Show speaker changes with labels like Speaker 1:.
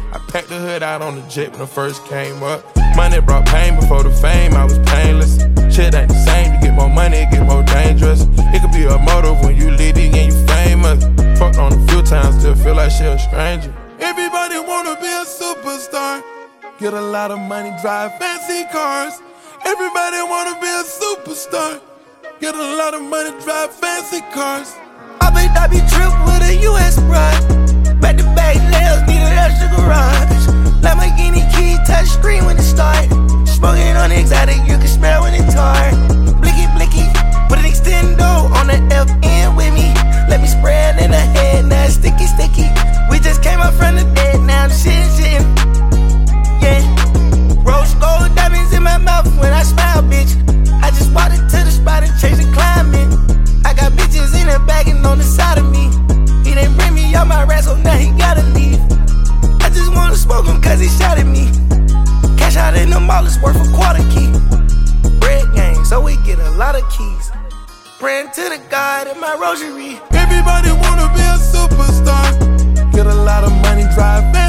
Speaker 1: I packed the hood out on the jet when I first came up. Money brought pain before the fame, I was painless. Shit ain't the same, you get more money, it get more dangerous. It could be a motive when you litty and you famous. Fucked on a few times, still feel like she a stranger. Everybody wanna be a superstar. Get a lot of money, drive fancy cars. Everybody wanna be a superstar. Get a lot of money, drive fancy cars.
Speaker 2: I be trippin' with a US bride. Back to back nails, need an extra garage. Lamborghini key, touch screen when it start. Smoking on exotic, you can smell when it's hard. Blicky, blicky, put an extendo on the FN with me. Let me spread in the head, now it's sticky, sticky. We just came up from the dead, now I'm shittin'. Yeah, rose gold diamonds in my mouth when I smile, bitch. I just walked into the spot and changed the climate. I got bitches in the bag and on the side of me. He didn't bring me out my rat, so now he gotta leave. I just wanna smoke him cause he shot at me. Cash out in the mall is worth a quarter key. Bread gang, so we get a lot of keys. Praying to the God in my rosary.
Speaker 1: Everybody wanna be a superstar. Get a lot of money, drive fast.